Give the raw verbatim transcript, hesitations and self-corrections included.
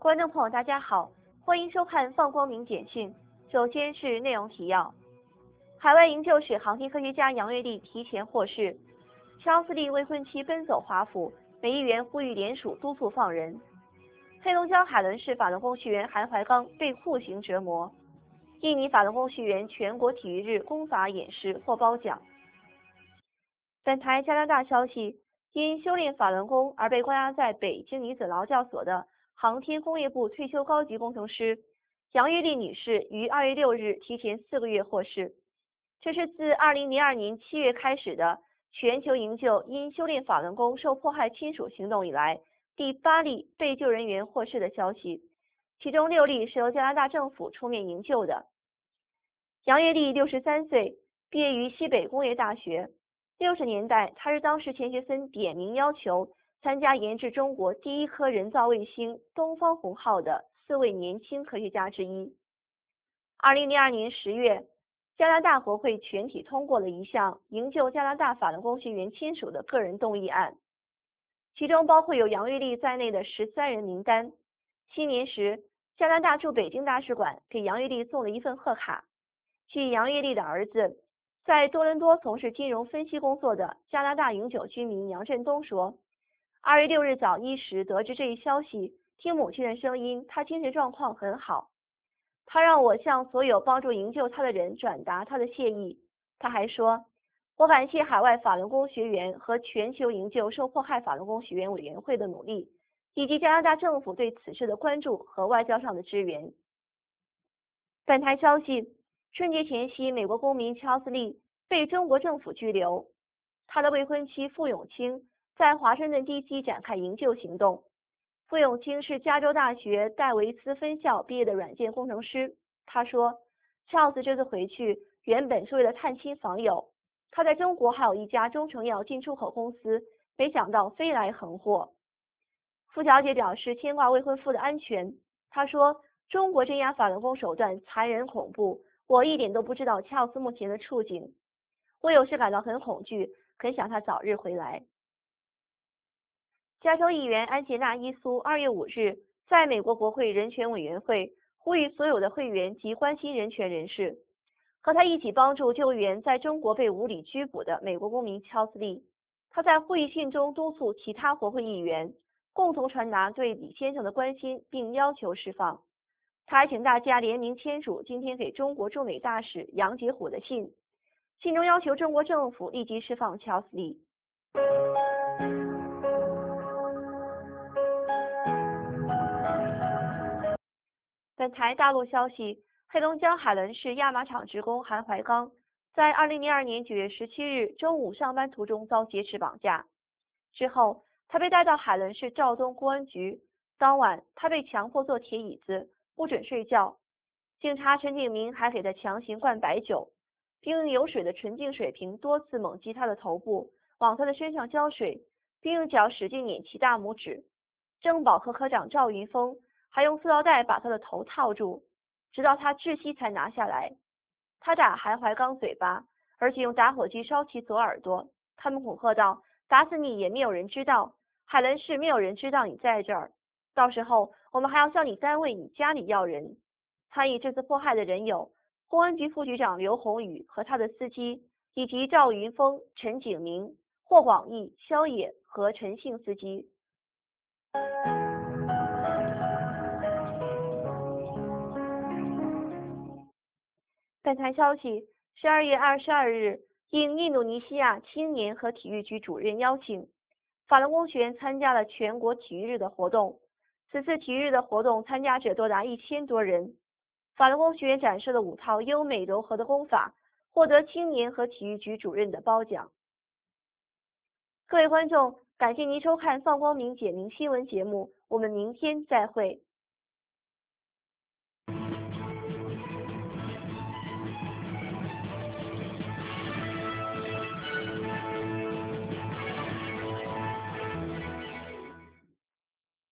观众朋友，大家好，欢迎收看放光明简讯。首先是内容提要：海外营救使航天科学家杨跃利提前获释；乔斯利未婚妻奔走华府，美议员呼吁联署督促放人；黑龙江海伦市法轮功学员韩怀刚被酷刑折磨；印尼法轮功学员全国体育日功法演示获褒奖。本台加拿大消息，因修炼法轮功而被关押在北京女子劳教所的航天工业部退休高级工程师杨跃利女士于二月六日提前四个月获释。这是自二零零二年七月开始的全球营救因修炼法轮功受迫害亲属行动以来第八例被救人员获释的消息，其中六例是由加拿大政府出面营救的。杨跃利六十三岁，毕业于西北工业大学。六十年代，他是当时钱学森点名要求参加研制中国第一颗人造卫星东方红号的四位年轻科学家之一。二零零二年十月，加拿大国会全体通过了一项营救加拿大法轮功学员亲属的个人动议案，其中包括有杨跃利在内的十三人名单。新年时，加拿大驻北京大使馆给杨跃利送了一份贺卡。据杨跃利的儿子，在多伦多从事金融分析工作的加拿大永久居民杨振东说，二月六日早一时得知这一消息，听母亲的声音，他精神状况很好。他让我向所有帮助营救他的人转达他的谢意。他还说，我感谢海外法轮功学员和全球营救受迫害法轮功学员委员会的努力，以及加拿大政府对此事的关注和外交上的支援。本台消息，春节前夕，美国公民乔斯利被中国政府拘留，他的未婚妻傅永清在华盛顿 D C 展开营救行动。傅永清是加州大学戴维斯分校毕业的软件工程师。他说，乔斯这次回去原本是为了探亲访友，他在中国还有一家中成药进出口公司，没想到飞来横祸。傅小姐表示牵挂未婚夫的安全。她说，中国镇压法轮功手段残忍恐怖，我一点都不知道乔斯目前的处境，我有时感到很恐惧，很想他早日回来。加州议员安杰纳·伊苏二月五日在美国国会人权委员会呼吁所有的会员及关心人权人士和他一起帮助救援在中国被无理拘捕的美国公民乔斯利。他在呼吁信中督促其他国会议员共同传达对李先生的关心，并要求释放。他还请大家联名签署今天给中国驻美大使杨洁虎的信，信中要求中国政府立即释放乔斯利。本台大陆消息，黑龙江海伦市亚马厂职工韩怀刚在二零零二年九月十七日中午上班途中遭劫持绑架，之后他被带到海伦市肇东公安局。当晚，他被强迫坐铁椅子，不准睡觉。警察陈景明还给他强行灌白酒，并用有水的纯净水瓶多次猛击他的头部，往他的身上浇水，并用脚使劲捻其大拇指。政保科科长赵云峰还用塑料袋把他的头套住，直到他窒息才拿下来。他打韩怀刚嘴巴，而且用打火机烧其左耳朵。他们恐吓道，打死你也没有人知道，海伦市没有人知道你在这儿，到时候我们还要向你单位你家里要人。参与这次迫害的人有公安局副局长刘宏宇和他的司机，以及赵云峰、陈景明、霍广义、肖野和陈姓司机。本台消息，十二月二十二日，应印度尼西亚青年和体育局主任邀请，法轮功学员参加了全国体育日的活动。此次体育日的活动参加者多达一千多人。法轮功学员展示了五套优美柔和的功法，获得青年和体育局主任的褒奖。各位观众，感谢您收看放光明简明新闻节目，我们明天再会。